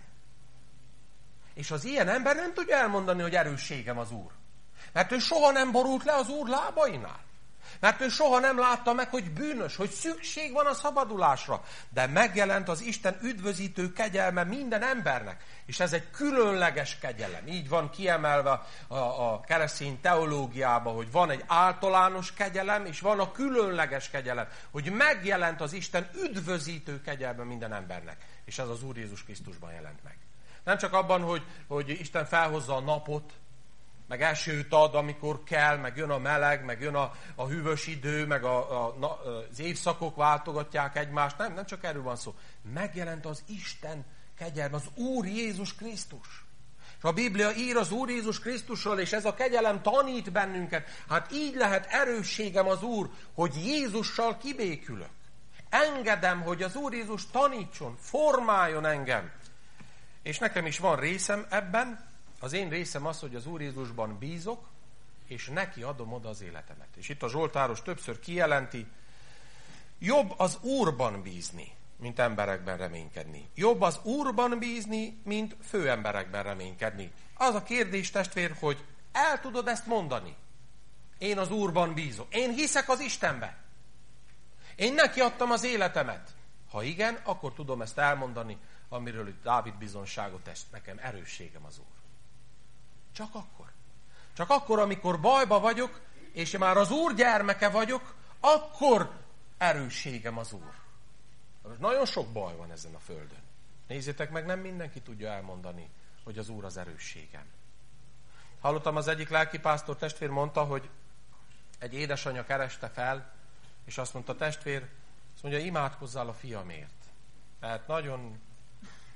És az ilyen ember nem tudja elmondani, hogy erősségem az Úr. Mert ő soha nem borult le az Úr lábainál. Mert ő soha nem látta meg, hogy bűnös, hogy szükség van a szabadulásra. De megjelent az Isten üdvözítő kegyelme minden embernek. És ez egy különleges kegyelem. Így van kiemelve a keresztény teológiában, hogy van egy általános kegyelem, és van a különleges kegyelem. Hogy megjelent az Isten üdvözítő kegyelme minden embernek. És ez az Úr Jézus Krisztusban jelent meg. Nem csak abban, hogy Isten felhozza a napot, meg esőt ad, amikor kell, meg jön a meleg, meg jön a hűvös idő, meg az évszakok váltogatják egymást. Nem csak erről van szó. Megjelent az Isten kegyelme, az Úr Jézus Krisztus. És a Biblia ír az Úr Jézus Krisztusról, és ez a kegyelem tanít bennünket. Hát így lehet erősségem az Úr, hogy Jézussal kibékülök. Engedem, hogy az Úr Jézus tanítson, formáljon engem. És nekem is van részem ebben. Az én részem az, hogy az Úr Jézusban bízok, és neki adom oda az életemet. És itt a Zsoltáros többször kijelenti, jobb az Úrban bízni, mint emberekben reménykedni. Jobb az Úrban bízni, mint főemberekben reménykedni. Az a kérdés, testvér, hogy el tudod ezt mondani? Én az Úrban bízok. Én hiszek az Istenbe. Én neki adtam az életemet. Ha igen, akkor tudom ezt elmondani, amiről itt Dávid bizonságot tesz. Nekem erősségem az Úr. Csak akkor. Csak akkor, amikor bajba vagyok, és már az Úr gyermeke vagyok, akkor erősségem az Úr. Nagyon sok baj van ezen a földön. Nézzétek meg, nem mindenki tudja elmondani, hogy az Úr az erősségem. Hallottam, az egyik lelkipásztor testvér mondta, hogy egy édesanyja kereste fel, és azt mondta, testvér, azt mondja, imádkozzál a fiamért. Tehát nagyon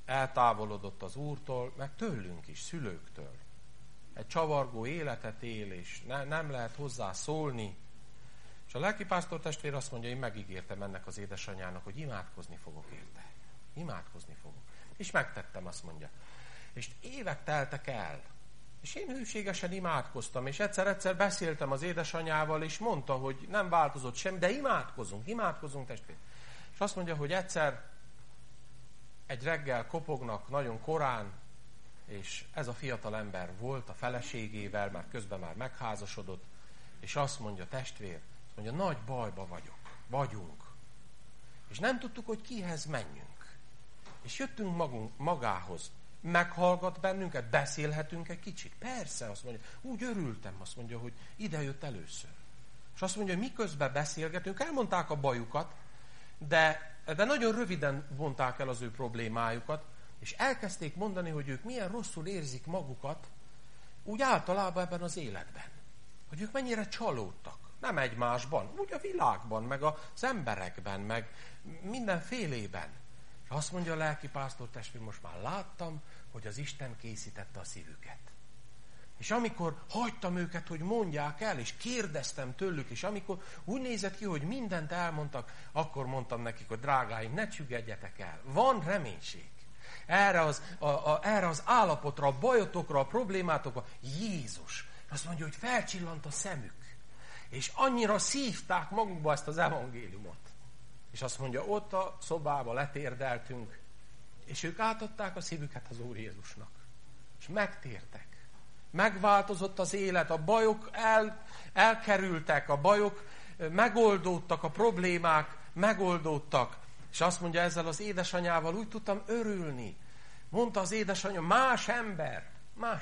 eltávolodott az Úrtól, meg tőlünk is, szülőktől. Egy csavargó életet él, és nem lehet hozzá szólni. És a lelkipásztor testvér azt mondja, én megígértem ennek az édesanyjának, hogy imádkozni fogok érte. Imádkozni fogok. És megtettem, azt mondja. És évek teltek el. És én hűségesen imádkoztam, és egyszer beszéltem az édesanyjával, és mondta, hogy nem változott semmi, de imádkozunk testvér. És azt mondja, hogy egyszer egy reggel kopognak nagyon korán, és ez a fiatal ember volt a feleségével, mert közben már megházasodott, és azt mondja, testvér, azt mondja, nagy bajba vagyunk. És nem tudtuk, hogy kihez menjünk. És jöttünk magához. Meghallgat bennünket, beszélhetünk egy kicsit. Persze, azt mondja, úgy örültem, azt mondja, hogy ide jött először. És azt mondja, hogy miközben beszélgetünk, elmondták a bajukat, de nagyon röviden vonták el az ő problémájukat, és elkezdték mondani, hogy ők milyen rosszul érzik magukat, úgy általában ebben az életben. Hogy ők mennyire csalódtak. Nem egymásban, úgy a világban, meg az emberekben, meg mindenfélében. És azt mondja a lelkipásztor testvér, most már láttam, hogy az Isten készítette a szívüket. És amikor hagytam őket, hogy mondják el, és kérdeztem tőlük, és amikor úgy nézett ki, hogy mindent elmondtak, akkor mondtam nekik, hogy drágáim, ne csüggedjetek el. Van reménység. Erre az állapotra, a bajotokra, a problémátokra Jézus. Azt mondja, hogy felcsillant a szemük. És annyira szívták magukba ezt az evangéliumot. És azt mondja, ott a szobába letérdeltünk, és ők átadták a szívüket az Úr Jézusnak. És megtértek. Megváltozott az élet, a bajok elkerültek, a bajok megoldódtak, a problémák megoldódtak. És azt mondja, ezzel az édesanyával úgy tudtam örülni. Mondta az édesanyja, más ember.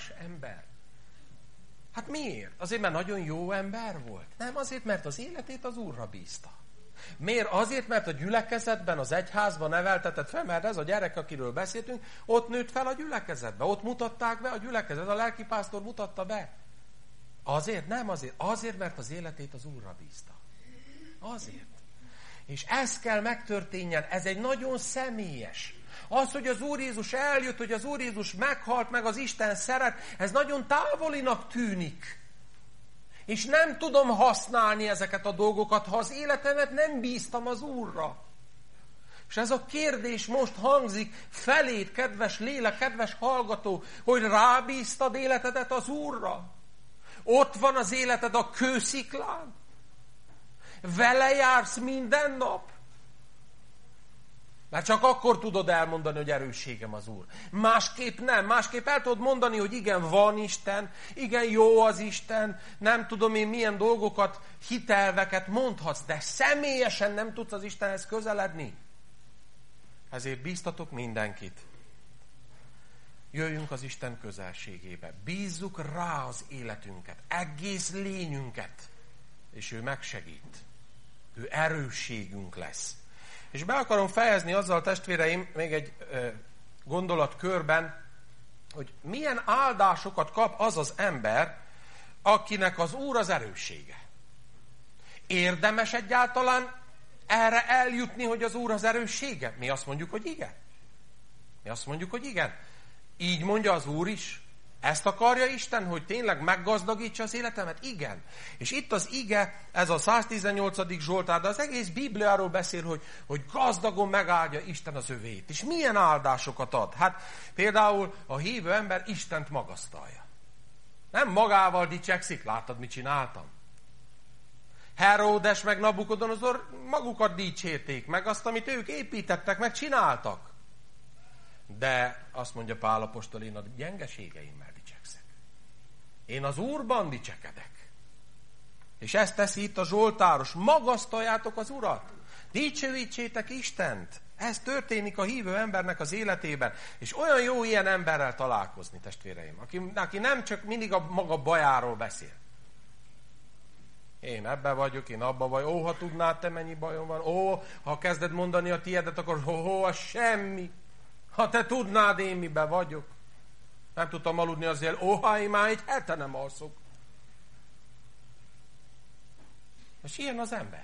Hát miért? Azért, mert nagyon jó ember volt? Nem, azért, mert az életét az Úrra bízta. Miért? Azért, mert a gyülekezetben, az egyházban neveltetett fel, mert ez a gyerek, akiről beszéltünk, ott nőtt fel a gyülekezetbe, ott mutatták be a gyülekezet, a lelkipásztor mutatta be. Azért? Nem azért. Azért, mert az életét az Úrra bízta. Azért. És ez kell megtörténjen, ez egy nagyon személyes. Az, hogy az Úr Jézus eljött, hogy az Úr Jézus meghalt, meg az Isten szeret, ez nagyon távolinak tűnik. És nem tudom használni ezeket a dolgokat, ha az életemet nem bíztam az Úrra. És ez a kérdés most hangzik feléd, kedves lélek, kedves hallgató, hogy rábíztad életedet az Úrra. Ott van az életed a kősziklán. Vele jársz minden nap. Mert csak akkor tudod elmondani, hogy erősségem az Úr. Másképp nem. Másképp el tudod mondani, hogy igen, van Isten, igen, jó az Isten, nem tudom én milyen dolgokat, hitelveket mondhatsz, de személyesen nem tudsz az Istenhez közeledni. Ezért bíztatok mindenkit. Jöjjünk az Isten közelségébe. Bízzuk rá az életünket, egész lényünket, és ő megsegít. Ő erősségünk lesz. És be akarom fejezni azzal, testvéreim, még egy gondolatkörben, hogy milyen áldásokat kap az az ember, akinek az Úr az erőssége. Érdemes egyáltalán erre eljutni, hogy az Úr az erőssége? Mi azt mondjuk, hogy igen. Így mondja az Úr is. Ezt akarja Isten, hogy tényleg meggazdagítsa az életemet? Igen. És itt az ige, ez a 118. Zsoltár, de az egész Bibliáról beszél, hogy gazdagon megáldja Isten az övét. És milyen áldásokat ad? Hát például a hívő ember Istent magasztalja. Nem magával dicsekszik, láttad, mit csináltam? Heródes meg Nabukodonozor magukat dicsérték, meg azt, amit ők építettek, meg csináltak. De azt mondja Pál apostol, én a gyengeségeimmel dicsekszek. Én az Úrban dicsekedek. És ezt teszi itt a Zsoltáros. Magasztaljátok az Urat. Dicsőítsétek Istent. Ez történik a hívő embernek az életében. És olyan jó ilyen emberrel találkozni, testvéreim, aki nem csak mindig a maga bajáról beszél. Én ebben vagyok, én abban vagyok. Ó, ha tudnád te, mennyi bajom van. Ó, ha kezded mondani a tiédet, akkor az semmi. Ha te tudnád, én miben vagyok. Nem tudtam aludni azért, ha én már egy hete nem alszok. És ilyen az ember.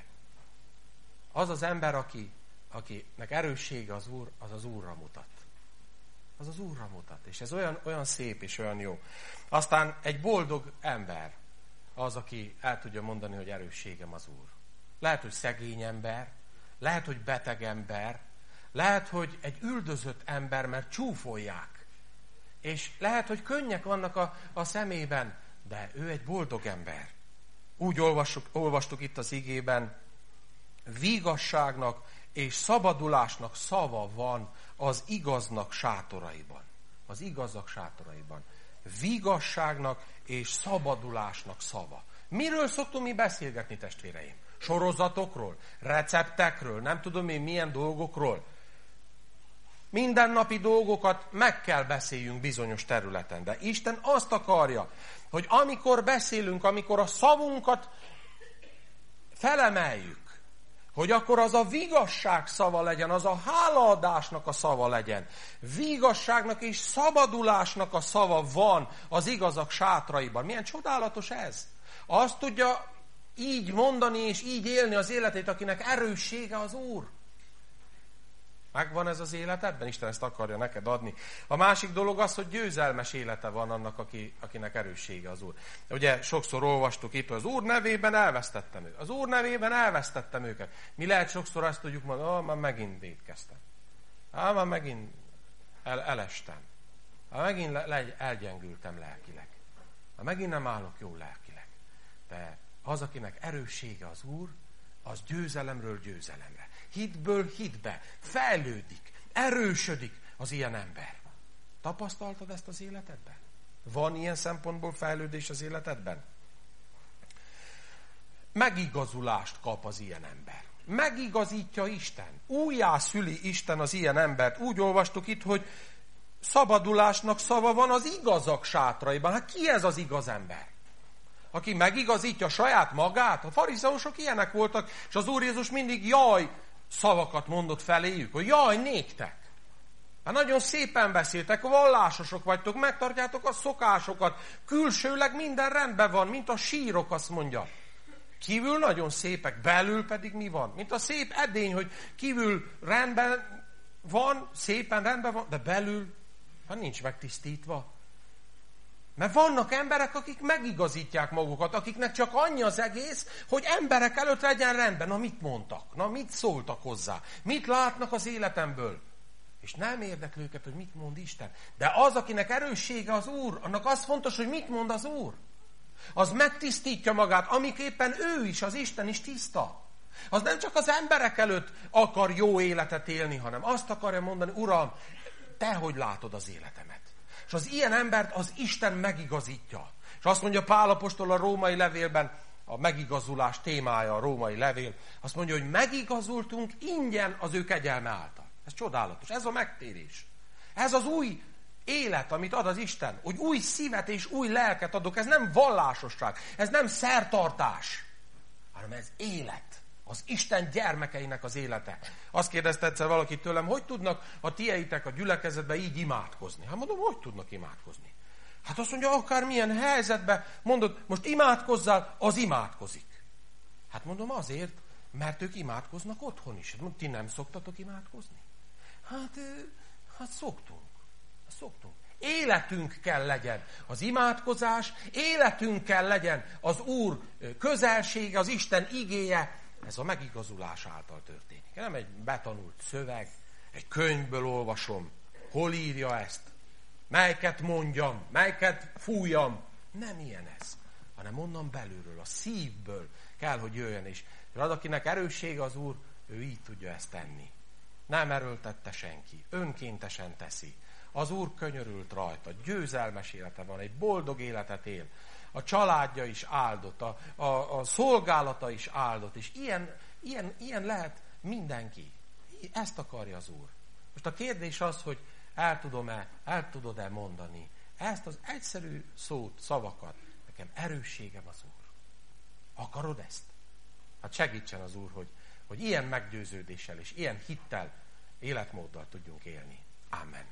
Az az ember, akinek erőssége az Úr, az az Úrra mutat. az az Úrra mutat. És ez olyan szép és olyan jó. Aztán egy boldog ember az, aki el tudja mondani, hogy erősségem az Úr. Lehet, hogy szegény ember, lehet, hogy beteg ember, lehet, hogy egy üldözött ember, mert csúfolják. És lehet, hogy könnyek vannak a szemében, de ő egy boldog ember. Úgy olvastuk itt az igében, vigasságnak és szabadulásnak szava van az igaznak sátoraiban. Az igazak sátoraiban. Vigasságnak és szabadulásnak szava. Miről szoktunk mi beszélgetni, testvéreim? Sorozatokról, receptekről, nem tudom én milyen dolgokról. Mindennapi dolgokat meg kell beszéljünk bizonyos területen. De Isten azt akarja, hogy amikor beszélünk, amikor a szavunkat felemeljük, hogy akkor az a vigasság szava legyen, az a hálaadásnak a szava legyen. Vigasságnak és szabadulásnak a szava van az igazak sátraiban. Milyen csodálatos ez? Azt tudja így mondani és így élni az életét, akinek erőssége az Úr. Megvan ez az életedben? Isten ezt akarja neked adni. A másik dolog az, hogy győzelmes élete van annak, akinek erőssége az Úr. Ugye sokszor olvastuk itt, hogy az Úr nevében elvesztettem őket. Az Úr nevében elvesztettem őket. Mi lehet sokszor azt tudjuk mondani, már megint vétkeztem. Már megint elestem. Már megint elgyengültem lelkileg. Már megint nem állok jól lelkileg. De az, akinek erőssége az Úr, az győzelemről győzelemre. Hitből hitbe fejlődik, erősödik az ilyen ember. Tapasztaltad ezt az életedben? Van ilyen szempontból fejlődés az életedben? Megigazulást kap az ilyen ember. Megigazítja Isten. Újjászüli Isten az ilyen embert. Úgy olvastuk itt, hogy szabadulásnak szava van az igazak sátraiban. Hát ki ez az igaz ember? Aki megigazítja saját magát? A farizeusok ilyenek voltak, és az Úr Jézus mindig jaj szavakat mondott feléjük, hogy jaj néktek. Hát nagyon szépen beszéltek, vallásosok vagytok, megtartjátok a szokásokat, külsőleg minden rendben van, mint a sírok, azt mondja. Kívül nagyon szépek, belül pedig mi van? Mint a szép edény, hogy kívül rendben van, szépen rendben van, de belül hát nincs megtisztítva. Mert vannak emberek, akik megigazítják magukat, akiknek csak annyi az egész, hogy emberek előtt legyen rendben. Na mit mondtak? Na mit szóltak hozzá? Mit látnak az életemből? És nem érdekli őket, hogy mit mond Isten. De az, akinek erőssége az Úr, annak az fontos, hogy mit mond az Úr. Az megtisztítja magát, amiképpen ő is, az Isten is tiszta. Az nem csak az emberek előtt akar jó életet élni, hanem azt akarja mondani, Uram, te hogy látod az életemet? És az ilyen embert az Isten megigazítja. És azt mondja Pál apostol a római levélben, a megigazulás témája a római levél, azt mondja, hogy megigazultunk ingyen az ő kegyelme által. Ez csodálatos, ez a megtérés. Ez az új élet, amit ad az Isten, hogy új szívet és új lelket adok, ez nem vallásosság, ez nem szertartás, hanem ez élet. Az Isten gyermekeinek az élete. Azt kérdezte egyszer valaki tőlem, hogy tudnak a tieitek a gyülekezetben így imádkozni? Hát mondom, hogy tudnak imádkozni? Hát azt mondja, akármilyen helyzetben mondod, most imádkozzál, az imádkozik. Hát mondom, azért, mert ők imádkoznak otthon is. Ti nem szoktatok imádkozni? Hát szoktunk. Életünk kell legyen az imádkozás, életünk kell legyen az Úr közelsége, az Isten igéje. Ez a megigazulás által történik. Nem egy betanult szöveg, egy könyvből olvasom, hol írja ezt, melyiket mondjam, melyiket fújjam. Nem ilyen ez, hanem onnan belülről, a szívből kell, hogy jöjjön is. Az, akinek erőssége az Úr, ő így tudja ezt tenni. Nem erőltette senki, önkéntesen teszi. Az Úr könyörült rajta, győzelmes élete van, egy boldog életet él. A családja is áldott, a szolgálata is áldott, és ilyen lehet mindenki. Ezt akarja az Úr. Most a kérdés az, hogy el tudod-e mondani ezt az egyszerű szót, szavakat. Nekem erősségem az Úr. Akarod ezt? Hát segítsen az Úr, hogy ilyen meggyőződéssel és ilyen hittel, életmóddal tudjunk élni. Amen.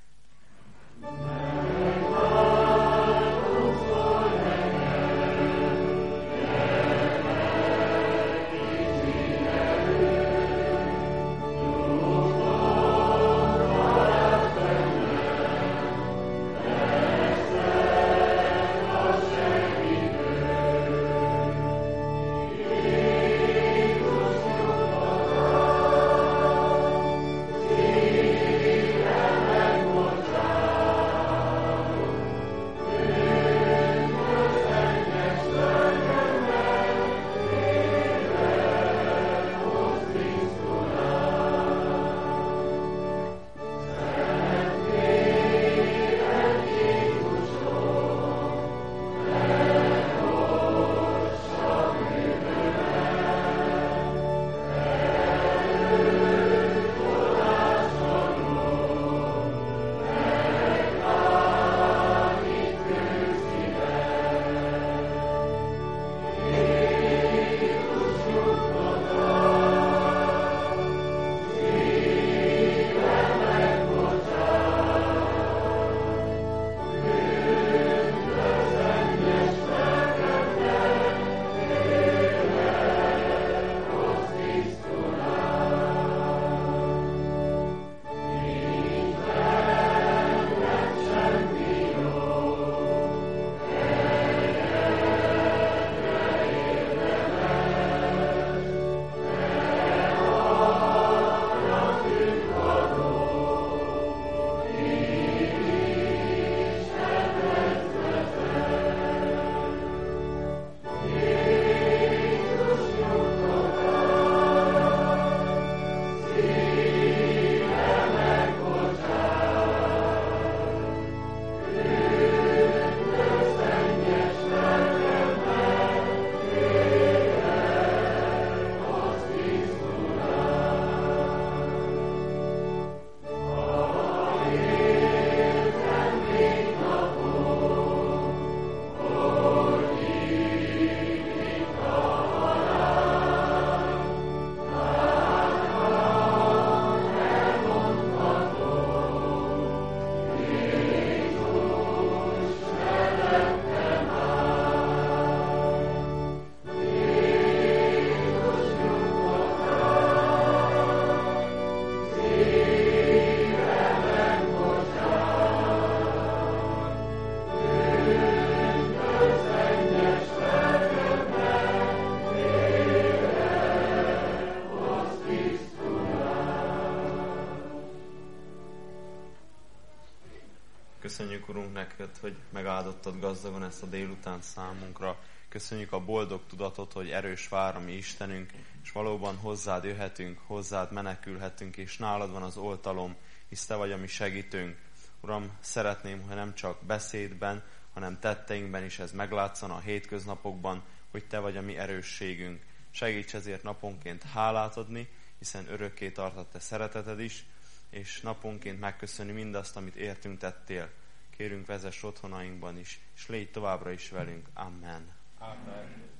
Urunk neked, hogy megáldottad gazdagon ezt a délután számunkra. Köszönjük a boldog tudatot, hogy erős vár a mi Istenünk, és valóban hozzád jöhetünk, hozzád menekülhetünk, és nálad van az oltalom, hisz te vagy a mi segítőnk. Uram, szeretném, hogy nem csak beszédben, hanem tetteinkben is ez meglátszott a hétköznapokban, hogy te vagy a mi erősségünk. Segíts ezért naponként hálát adni, hiszen örökké tart a te szereteted is, és naponként megköszönni mindazt, amit értünk tettél. Kérünk, vezess otthonainkban is, és légy továbbra is velünk. Amen. Amen.